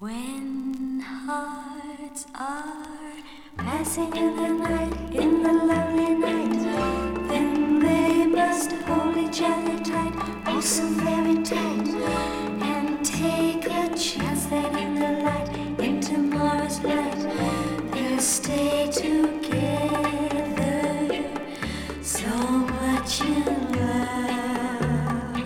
When hearts are passing in the night, in the lovely night, then they must hold each other tight, also very tight, and take a chance that in the light, in tomorrow's light, they'll stay together, so much in love.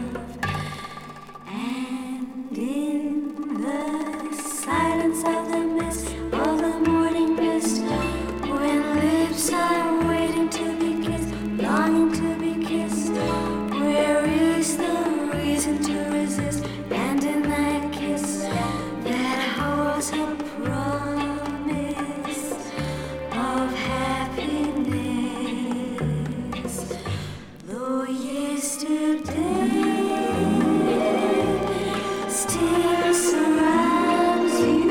And in the silence of the mist, of the morning mist, when lips are waiting to be kissed, longing to be kissed, where is the reason to resist? And in that kiss that holds a promise of happiness, though yesterday still surrounds you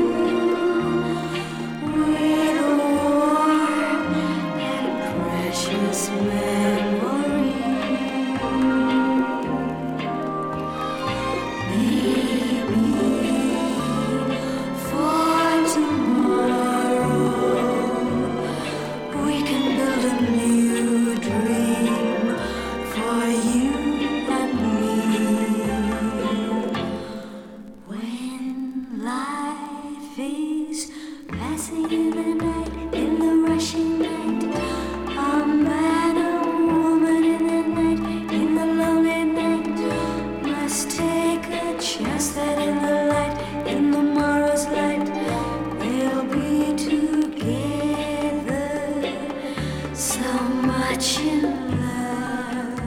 with a warm and precious memory. Maybe for tomorrow we can build a new dream for you and me. When life is passing in the night, in the rushing night, a man, a woman in the night, in the lonely night, must take a chance that in the light, in the morrow's light, they'll be together, so much in love,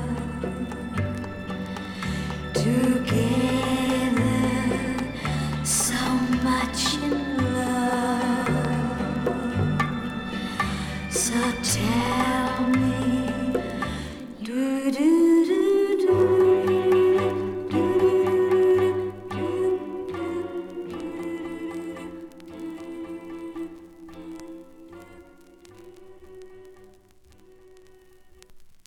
together, so much in love. So tell